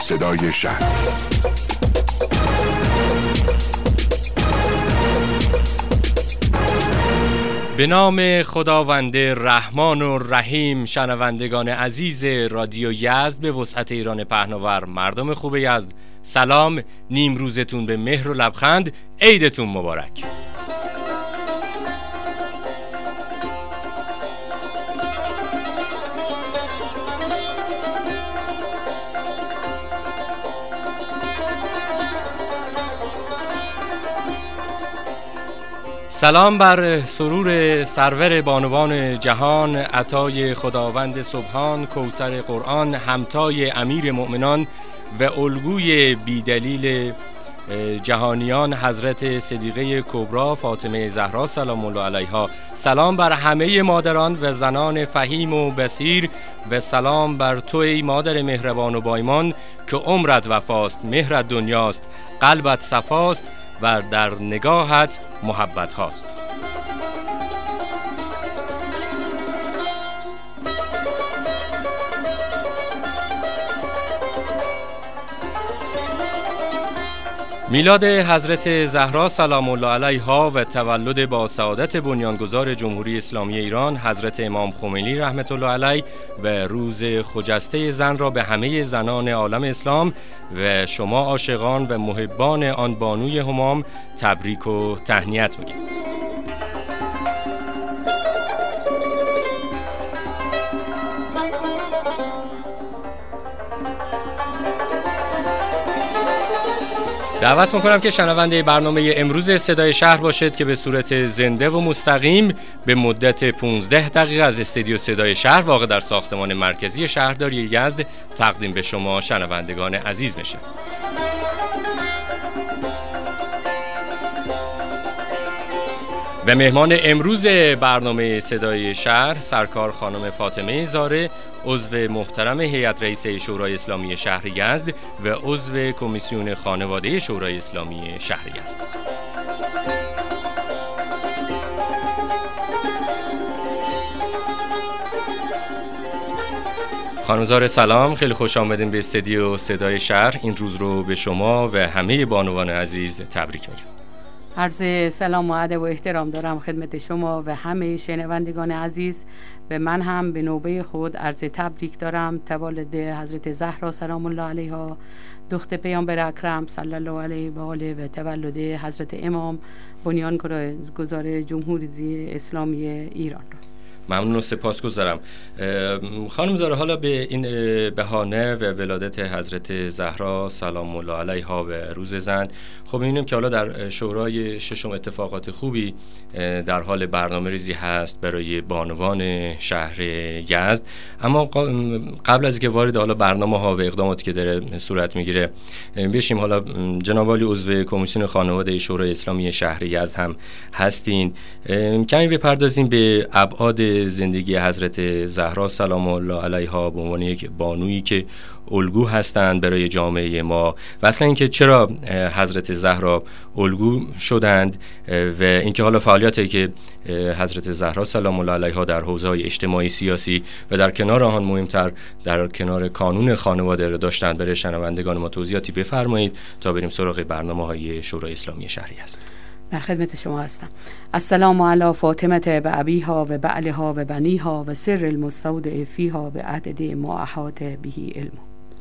صدای شهر. به نام خداوند رحمان و رحیم. شنوندگان عزیز رادیو یزد به وسعت ایران پهناور، مردم خوب یزد، سلام. نیم روزتون به مهر و لبخند. عیدتون مبارک. سلام بر سرور سرور بانوان جهان، عطای خداوند سبحان، کوثر قرآن، همتای امیر مؤمنان و الگوی بیدلیل جهانیان حضرت صدیقه کبری فاطمه زهرا سلام الله علیها. سلام بر همه مادران و زنان فهیم و بصیر و سلام بر تو ای مادر مهربان و بایمان که عمرت وفاست، مهرت دنیاست، قلبت صفاست و در نگاهت محبت هاست. میلاد حضرت زهرا سلام الله علیها و تولد با سعادت بنیانگذار جمهوری اسلامی ایران حضرت امام خمینی رحمت الله علیه و روز خجسته زن را به همه زنان عالم اسلام و شما عاشقان و محبان آن بانوی همام تبریک و تهنیت میگیم. دعوت میکنم که شنونده برنامه امروز صدای شهر باشید که به صورت زنده و مستقیم به مدت 15 دقیقه از استودیو صدای شهر واقع در ساختمان مرکزی شهرداری یزد تقدیم به شما شنوندگان عزیز میشه. و مهمان امروز برنامه صدای شهر سرکار خانم فاطمه زاره، عضو محترم هیئت رئیسه شورای اسلامی شهر یزد و عضو کمیسیون خانواده شورای اسلامی شهر یزد. خانم زاره سلام، خیلی خوش آمدین به استودیو صدای شهر. این روز رو به شما و همه بانوان عزیز تبریک میگم. عرض سلام و ادب و احترام دارم خدمت شما و همه شنوندگان عزیز و من هم به نوبه خود عرض تبریک دارم تولد حضرت زهرا سلام الله علیها، دختر پیامبر اکرم صلی الله علیه و آله و تولد حضرت امام بنیانگذار جمهوری اسلامی ایران را. ممنون و سپاسگزارم. خانم زاره، حالا به این بهانه و ولادت حضرت زهرا سلام الله علیها و روز زن، خب می‌بینیم که حالا در شورای ششم اتفاقات خوبی در حال برنامه ریزی هست برای بانوان شهر یزد. اما قبل از اینکه وارد حالا برنامه‌ها و اقداماتی که داره صورت میگیره بشیم، حالا جناب عالی عضو کمیسیون خانواده شورای اسلامی شهر یزد هم هستین، کمی بپردازیم به ابعاد زندگی حضرت زهرا سلام الله علیها به عنوان یک بانویی که الگو هستند برای جامعه ما و اصلا اینکه چرا حضرت زهرا الگو شدند و اینکه حالا فعالیتی که حضرت زهرا سلام الله علیها در حوزه‌های اجتماعی، سیاسی و در کنار آن مهمتر در کنار کانون خانواده را داشتند برای شنوندگان ما توضیحاتی بفرمایید تا بریم سراغ برنامه‌های شورای اسلامی شهری است. در خدمت شما هستم. السلام علی فاطمه و ابیها و بعلها و بنیها و سر المستودع فیها به عدد ما احاط بهی علم.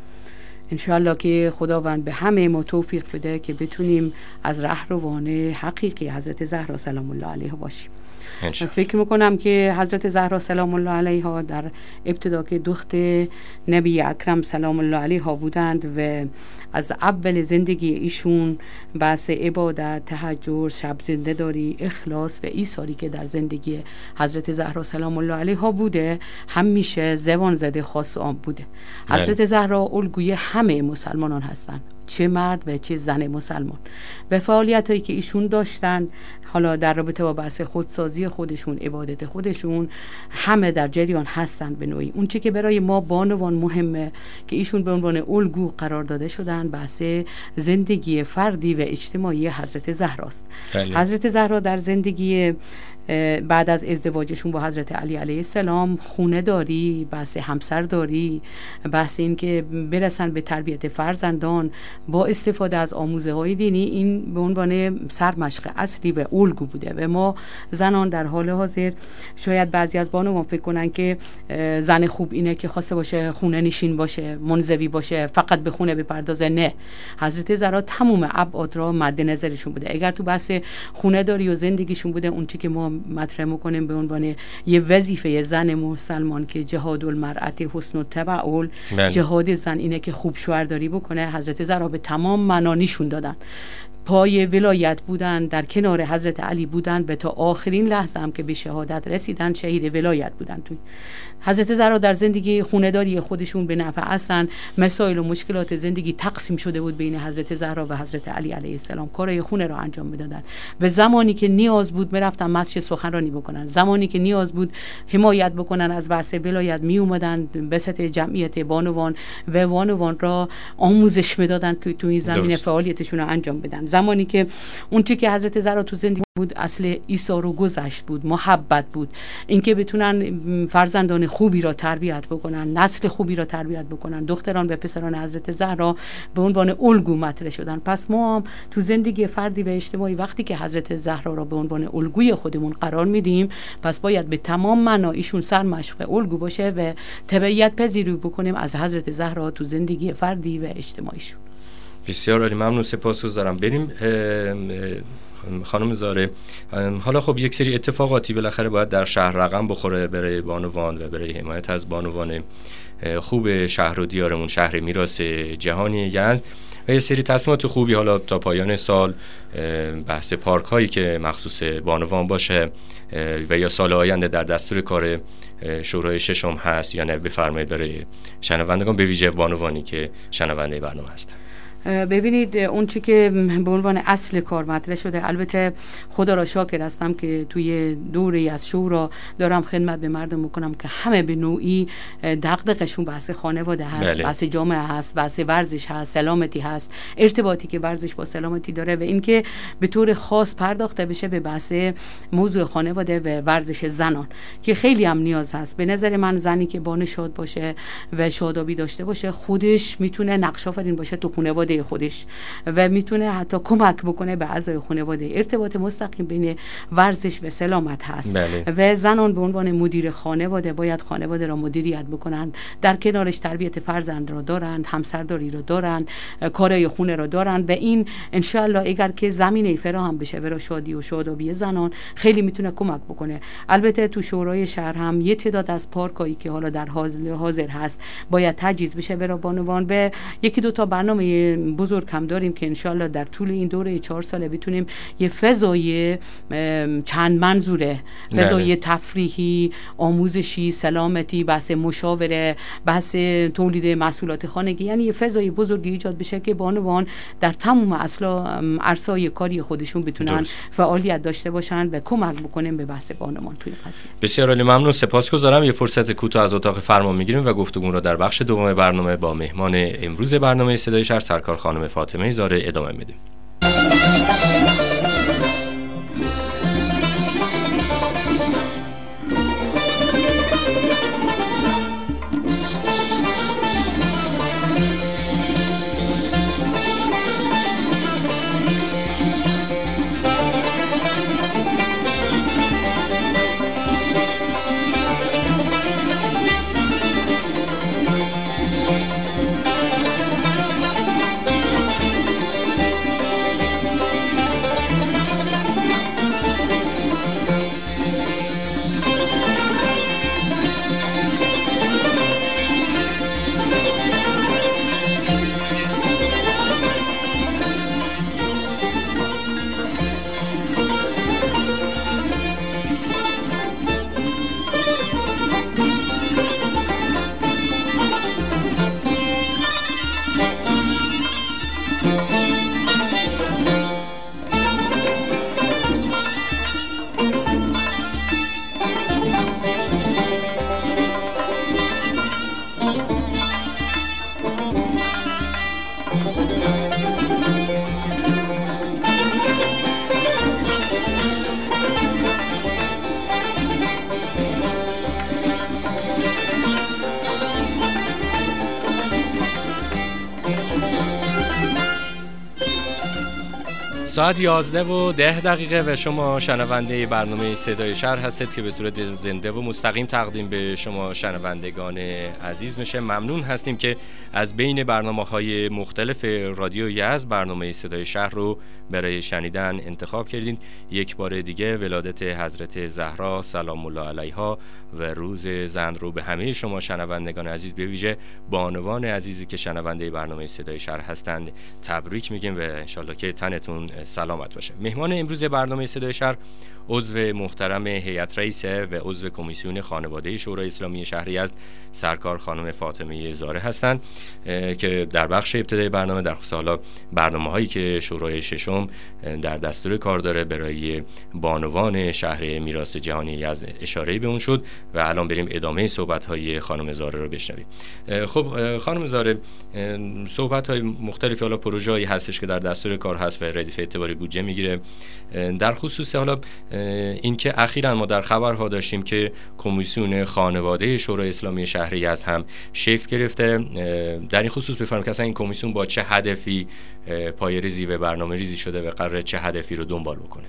انشاءالله که خداوند به همه ما توفیق بده که بتونیم از رهروان حقیقی حضرت زهرا سلام الله علیها باشیم. فکر میکنم که حضرت زهرا سلام الله علیها در ابتدا که دختر نبی اکرم سلام الله علیها بودند و از اول زندگی ایشون بحث عبادت، تهجد، شب زنده داری، اخلاص و ایثاری که در زندگی حضرت زهرا سلام الله علیها بوده همیشه زبان زده خاص آن بوده. حضرت زهرا الگوی همه مسلمانان هستند، چه مرد و چه زن مسلمان، و فعالیت هایی که ایشون داشتند حالا در رابطه با بحث خودسازی خودشون، عبادت خودشون، همه در جریان هستند به نوعی. اون چی که برای ما بانوان مهمه که ایشون به عنوان الگو قرار داده شدن بحث زندگی فردی و اجتماعی حضرت زهراست. حضرت زهرا در زندگی بعد از ازدواجشون با حضرت علی علیه السلام خونه داری، بحث همسر داری، بحث این که برسن به تربیت فرزندان با استفاده از آموزه های دینی، این به عنوان سرمشق اصلی و الگو بوده. و ما زنان در حال حاضر شاید بعضی از بانوان فکر کنن که زن خوب اینه که خواسته باشه خونه نشین باشه، منزوی باشه، فقط به خونه بپردازه. نه، حضرت زهرا تمام ابعاد را مد نظرشون بوده. اگر تو بحث خونه داری و زندگیشون بوده، اون چی که ما مطرح میکنیم به عنوان یه وظیفه زن مسلمان که جهاد المرأة حسن التبعل، جهاد زن اینه که خوب شوهرداری بکنه، حضرت زهرا به تمام معنا نشون دادن. پای ولایت بودن، در کنار حضرت علی بودن، به تا آخرین لحظه هم که به شهادت رسیدن شهید ولایت بودن. توی حضرت زهرا در زندگی خونه‌داری خودشون به نفع اصلا مسائل و مشکلات زندگی تقسیم شده بود بین حضرت زهرا و حضرت علی علیه السلام. کارهای خونه را انجام میدادن و زمانی که نیاز بود میرفتن مسجد سخنرانی بکنن، زمانی که نیاز بود حمایت بکنن از بحث ولایت می اومدن به سطح جمعیت بانوان و بانوان را آموزش میدادن که تو این زمینه فعالیتشون رو انجام بدن. زمانی که اون چیزی که حضرت زهرا تو زندگی بود اصل ایثار و گذشت بود، محبت بود، اینکه بتونن فرزندان خوبی را تربیت بکنن، نسل خوبی را تربیت بکنن. دختران و پسران حضرت زهرا به عنوان الگو مطرح شدن. پس ما هم تو زندگی فردی و اجتماعی وقتی که حضرت زهرا را به عنوان الگوی خودمون قرار میدیم، پس باید به تمام معنا ایشون سرمشق الگو باشه و تبعیت پذیری بکنیم از حضرت زهرا تو زندگی فردی و اجتماعیشون. بسیار عالی، ممنون، سپاسگزارم. بریم خانم زهره، حالا خب یک سری اتفاقاتی بالاخره باید در شهر رقم بخوره برای بانوان و برای حمایت از بانوان خوب شهر و دیارمون، شهر میراث جهانی یزد، و یه سری تصمیمات خوبی حالا تا پایان سال، بحث پارک هایی که مخصوص بانوان باشه و یا سال آینده در دستور کار شورای ششم هست یا نه، بفرمایید برای شنوندگان به ویژه بانوانی که شنونده برنامه هستن. ببینید اون چی که به عنوان اصل کار مطرح شده، البته خدا را شاکر هستم که توی دوری از شورا دارم خدمت به مردم میکنم که همه به نوعی دغدغه‌شون بحث خانواده هست، بحث جامعه هست، بحث ورزش هست، سلامتی هست، ارتباطی که ورزش با سلامتی داره و اینکه به طور خاص پرداخته بشه به بحث موضوع خانواده و ورزش زنان که خیلی هم نیاز هست. به نظر من زنی که بانشاد باشه و شادابی داشته باشه، خودش میتونه نقش آفرین باشه تو خانواده خودش و میتونه حتی کمک بکنه به اعضای خانواده. ارتباط مستقیم بین ورزش و سلامت هست. و زنان به عنوان مدیر خانواده باید خانواده را مدیریت بکنن، در کنارش تربیت فرزند را دارند، همسرداری را دارند، کارهای خونه را دارند و این انشالله اگر که زمینه فراهم بشه برای شادی و شادابی زنان خیلی میتونه کمک بکنه. البته تو شورای شهر هم یه تعداد از پارکایی که حالا در حاضر هست باید تجهیز بشه برای بانوان و یکی دو تا برنامه بزرگ هم داریم که انشالله در طول این دوره 4 ساله بتونیم یه فضای چند منظوره، فضای تفریحی، آموزشی، سلامتی، بحث مشاوره، بحث تولید محصولات خانگی، یعنی یه فضای بزرگی ایجاد بشه که بانوان در تمام عرصه‌های کاری خودشون بتونن فعالیت داشته باشن و کمک بکنیم به بحث بانوان توی قضیه. بسیار عالی، ممنون، سپاسگزارم. یه فرصت کوتاه از اتاق فرمان میگیریم و گفتگو رو در بخش دوم برنامه با مهمان امروز برنامه صدای شهر سرکار خانم فاطمه زهره ادامه میدیم. ساعت 11:10 و شما شنونده برنامه صدای شهر هستید که به صورت زنده و مستقیم تقدیم به شما شنوندگان عزیز میشه. ممنون هستیم که از بین برنامه‌های مختلف رادیو یزد برنامه صدای شهر رو برای شنیدن انتخاب کردین. یک بار دیگه ولادت حضرت زهرا سلام الله علیها و روز زن رو به همه شما شنوندگان عزیز، به ویژه بانوان عزیزی که شنونده برنامه صدای شهر هستند تبریک میگیم و انشالله که تنتون سلامت باشه. مهمان امروز برنامه صدای شهر عضو محترم هیئت رئیسه و عضو کمیسیون خانواده شورای اسلامی شهر یزد سرکار خانم فاطمه زاره هستند که در بخش ابتدای برنامه در خصوص حالا برنامه‌هایی که شورای ششم در دستور کار داره برای بانوان شهر میراث جهانی یزد اشاره به اون شد و الان بریم ادامه صحبت‌های خانم زاره رو بشنویم. خب خانم زاره، صحبت‌های مختلفی حالا پروژه‌ای هستش که در دستور کار هست و ردیف اعتباری بودجه میگیره. در خصوص حالا اینکه اخیراً ما در خبرها داشتیم که کمیسیون خانواده شورای اسلامی شهر یزد هم شکل گرفته. در این خصوص بفرمایید که اصلا این کمیسیون با چه هدفی پایه‌ریزی و برنامه‌ریزی شده و قراره چه هدفی رو دنبال بکنه؟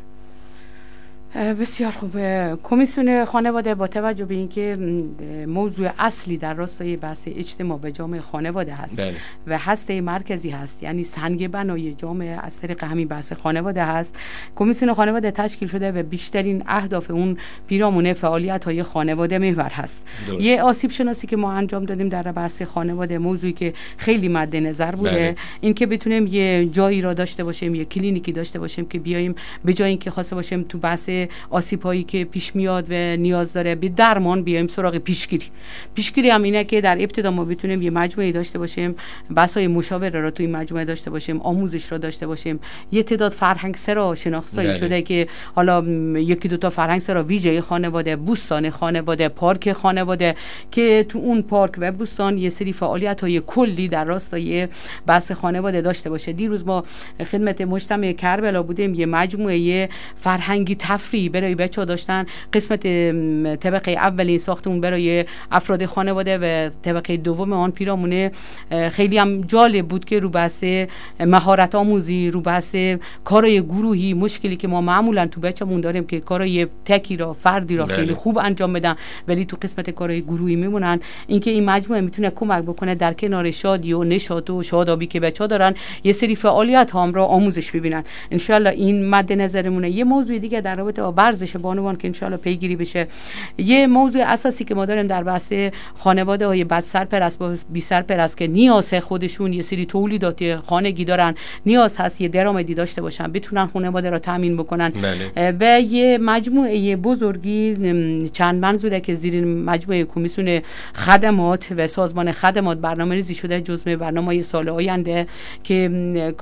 بسیار خوبه. کمیسیون خانواده با توجه به اینکه موضوع اصلی در راستای بحث اجتماع و جامعه خانواده هست و هسته مرکزی هست، یعنی سنگ بنای جامعه از طریق همین بحث خانواده هست، کمیسیون خانواده تشکیل شده و بیشترین اهداف اون پیرامون فعالیت‌های خانواده محور هست. یه آسیب شناسی که ما انجام دادیم در بحث خانواده، موضوعی که خیلی مد نظر بوده این که بتونیم یه جایی را داشته باشیم، یه کلینیکی داشته باشیم که بیایم به جای اینکه خواسته باشیم تو بحث آسیب‌هایی که پیش میاد و نیاز داره به درمان بیایم سراغ پیشگیری هم اینه که در ابتدا ما بتونیم یه مجموعه داشته باشیم، بحث‌های مشاوره رو توی مجموعه داشته باشیم، آموزش رو داشته باشیم، یه تعداد فرهنگ سرا شناخته شده که حالا یکی دو تا فرهنگ سرا ویژه خانواده، بوستان خانواده، پارک خانواده که تو اون پارک و بوستان یه سری فعالیت‌های کلی در راستای بحث خانواده داشته باشه. دیروز ما خدمت مجتمع کربلا بودیم، یه مجموعه فرهنگی تفریحی برای بچه‌ها داشتن. قسمت طبقه اولی ساختمون برای افراد خانواده و طبقه دوم آن پیرامونه خیلی هم جالب بود که رو بحث مهارت آموزی، رو بحث کارهای گروهی، مشکلی که ما معمولا تو بچه‌مون داریم که کارهای تکی را فردی را خیلی خوب انجام بدن ولی تو قسمت کارهای گروهی میمونن، اینکه این مجموعه میتونه کمک بکنه در کنار شادی و نشاط و شادابی که بچه‌ها دارن یه سری فعالیت هم را آموزش ببینن. ان شاءالله این مد نظرمونه. یه موضوع دیگه در رابطه با ورزش بانوان که ان شاءالله پیگیری بشه، یه موضوع اساسی که ما داریم در بحث خانواده های بد سرپرست با بی سرپرست که نیاز خودشون یه سری تولیدات خانگی دارن، نیاز هست یه درآمدی داشته باشن، بتونن خانواده را تامین بکنن. و یه مجموعه بزرگی چند منظوره که زیر مجموعه کمیسیون خدمات و سازمان خدمات برنامه‌ریزی شده جزء برنامه‌های سال آینده که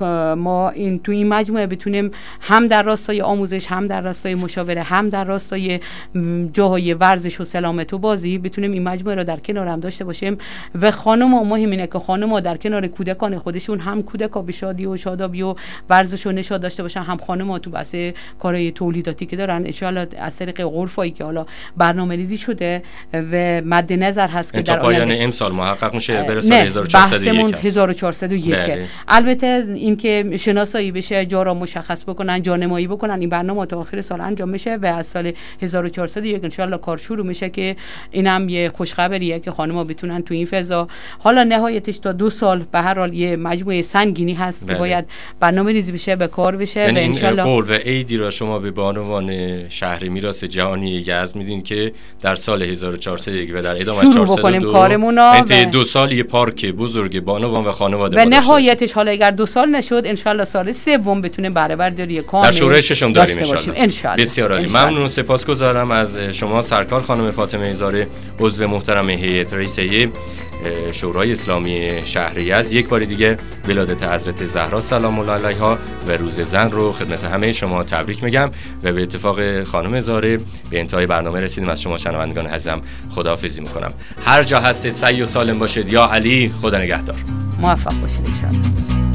ما این تو این مجموعه بتونیم هم در راستای آموزش، هم در راستای مشاوره، هم در راستای جاهای ورزش و سلامت و بازی بتونیم این مجموعه رو در کنار هم داشته باشیم. و خانم‌ها مهم اینه که خانم‌ها در کنار کودکان خودشون هم کودکا به شادی و شادابی و ورزش و نشاط داشته باشن، هم خانم‌ها تو بحث کارهای تولیداتی که دارن ان شاءالله از طریق غرفایی که حالا برنامه‌ریزی شده و مد نظر هست که در پایان امسال محقق میشه بر سال 1401. 1401. البته اینکه شناسایی بشه، جا را مشخص بکنن، جانمایی بکنن، این برنامه تا آخر سال انجام میشه و از سال 1401 ان شاءالله کار شروع میشه که اینم یه خوشخبریه که خانم‌ها بتونن تو این فضا، حالا نهایتش تا 2 سال به هر حال یه مجموعه سنگینی هست که باید برنامه‌ریزی بشه، به کار بشه. و ان شاءالله قول و عیدی را شما به بانوان شهر میراث جهانی یزد میدین که در سال 1401 و در ادامه 402 کارمونا 2 سال یه پارک بزرگ بانوان و خانواده و نهایتش حالا اگر 2 سال نشد ان شاءالله سال سوم بتونه بهره برداری کامل در شورای ششم داریم ان شاءالله. بسیار عالی. ممنون و سپاسگزارم از شما سرکار خانم فاطمه زاره، عضو محترم هیئت رئیسه شورای اسلامی شهر یزد. یک بار دیگه ولادت حضرت زهرا سلام الله علیها و روز زن رو خدمت همه شما تبریک میگم و به اتفاق خانم زاره به انتهای برنامه رسیدیم. از شما شنوندگان عزیزم خداحافظی میکنم. هر جا هستید سعی و سالم باشید. یا علی، خدا نگهدار. موفق باشید ان شاءالله.